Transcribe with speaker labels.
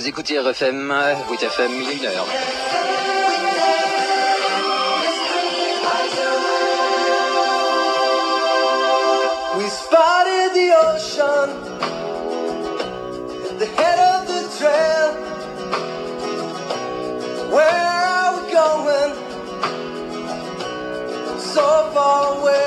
Speaker 1: écoutez RFM, WIT-FM, il est 1h.
Speaker 2: We spotted the ocean, the head of the trail. Where are we going? So far away.